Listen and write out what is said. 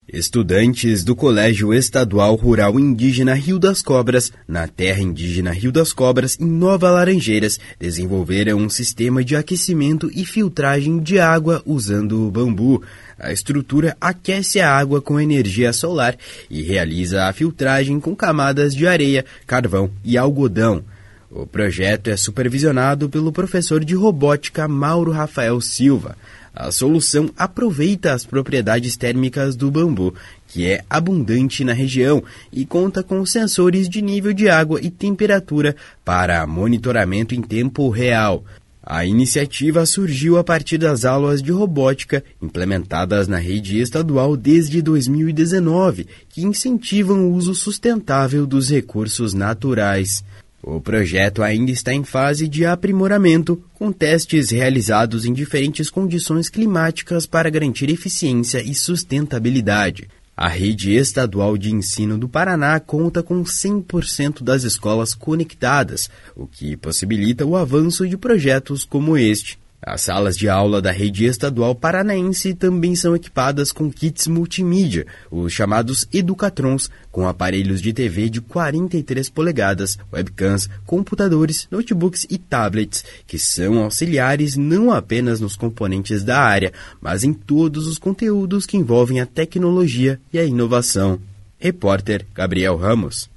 Estudantes do Colégio Estadual Rural Indígena Rio das Cobras, na terra indígena Rio das Cobras, em Nova Laranjeiras, desenvolveram um sistema de aquecimento e filtragem de água usando o bambu. A estrutura aquece a água com energia solar e realiza a filtragem com camadas de areia, carvão e algodão. O projeto é supervisionado pelo professor de robótica Mauro Rafael Silva. A solução aproveita as propriedades térmicas do bambu, que é abundante na região e conta com sensores de nível de água e temperatura para monitoramento em tempo real. A iniciativa surgiu a partir das aulas de robótica implementadas na rede estadual desde 2019, que incentivam o uso sustentável dos recursos naturais. O projeto ainda está em fase de aprimoramento, com testes realizados em diferentes condições climáticas para garantir eficiência e sustentabilidade. A rede estadual de ensino do Paraná conta com 100% das escolas conectadas, o que possibilita o avanço de projetos como este. As salas de aula da rede estadual paranaense também são equipadas com kits multimídia, os chamados Educatrons, com aparelhos de TV de 43 polegadas, webcams, computadores, notebooks e tablets, que são auxiliares não apenas nos componentes da área, mas em todos os conteúdos que envolvem a tecnologia e a inovação. Repórter Gabriel Ramos.